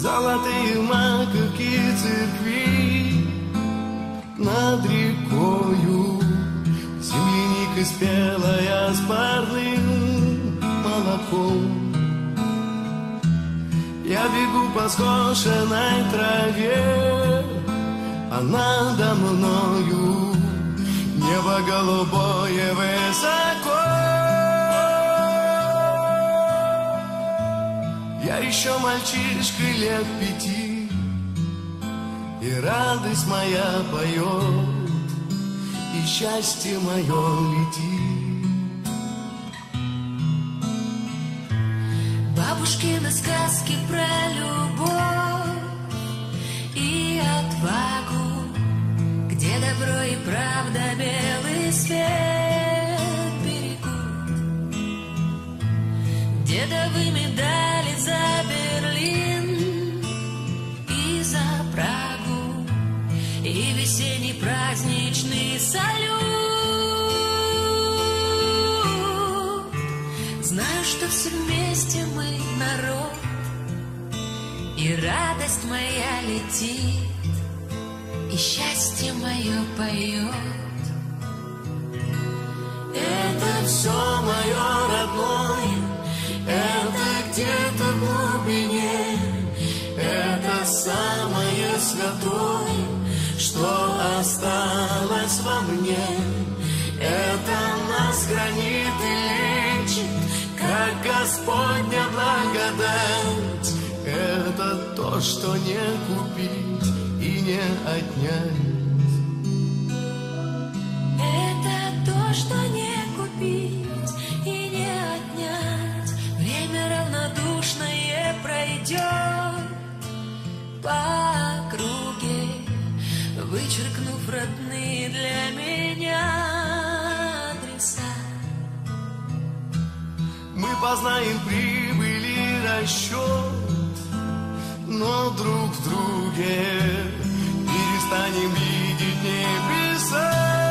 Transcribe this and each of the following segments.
Золотые маковки церкви над рекою, земляника спелая с парным молоком. Я бегу по скошенной траве, а надо мною небо голубое высоко. Я еще мальчишка лет 5, и радость моя поет, и счастье мое летит. Бабушкины сказки про любовь и отвагу, где добро и правда белый свет берегут, дедовы медали за Берлин и за Прагу, и весенний праздничный салют. Знаю, что все вместе мы народ, и радость моя летит, и счастье мое поет. Это все мое родное, это где-то в глубине, это самое святое, что осталось во мне. Это нас хранит и лечит, как Господня благодать. Это то, что не купить и не отнять. Это то, что не купить и не отнять. Время равнодушное пройдет по округе, вычеркнув родные для меня адреса. Мы познаем прибыль и расчет, но друг в друге перестанем видеть небеса.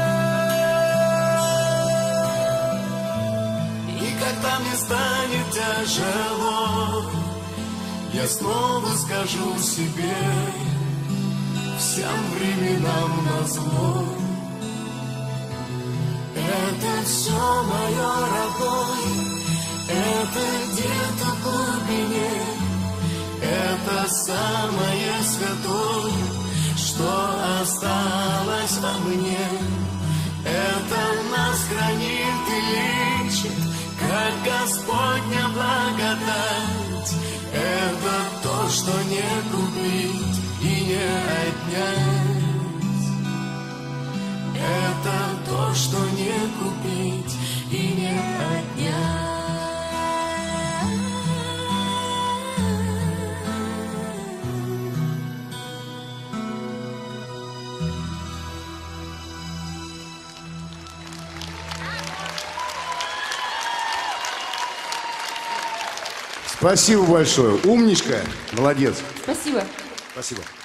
И когда мне станет тяжело, я снова скажу себе, всем временам назло. Это все мое родное, это где-то в глубине, это самое святое, что осталось во мне. Это нас хранит и лечит, как Господня благодать. Это то, что не купить и не отнять. Это то, что не купить и не отнять. Спасибо большое. Умничка. Молодец. Спасибо. Спасибо.